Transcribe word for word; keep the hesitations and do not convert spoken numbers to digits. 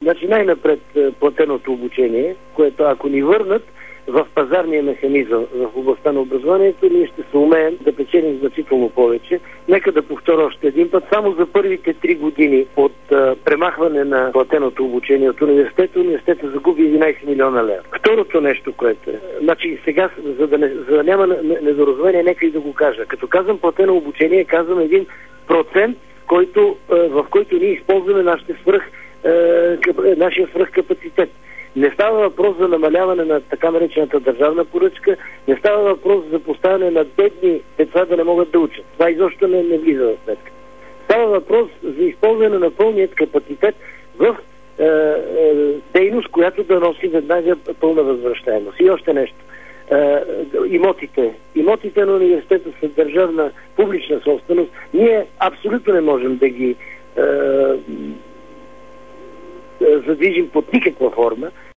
Значи най-напред платеното обучение, което ако ни върнат в пазарния механизъм в областта на образованието, ние ще се умеем да печелим значително повече. Нека да повторя още един път. Само за първите три години от а, премахване на платеното обучение от университета, университета загуби единайсет милиона лева. Второто нещо, което е, значи сега, за да, не, за да няма недоразумение, нека и да го кажа. Като казвам платено обучение, казвам един процент, който, а, в който ние използваме нашите свръх, а, къп, нашия свръхкапацитет. Не става въпрос за намаляване на така наречената държавна поръчка, не става въпрос за поставяне на бедни деца да не могат да учат. Това изобщо не, не влиза в сметка. Става въпрос за използване на пълният капацитет в е, е, дейност, която да носи веднага пълна възвръщаемост. И още нещо. Е, имотите. Имотите на университета са държавна публична собственост. Ние абсолютно не можем да ги е, задвижим под никаква форма.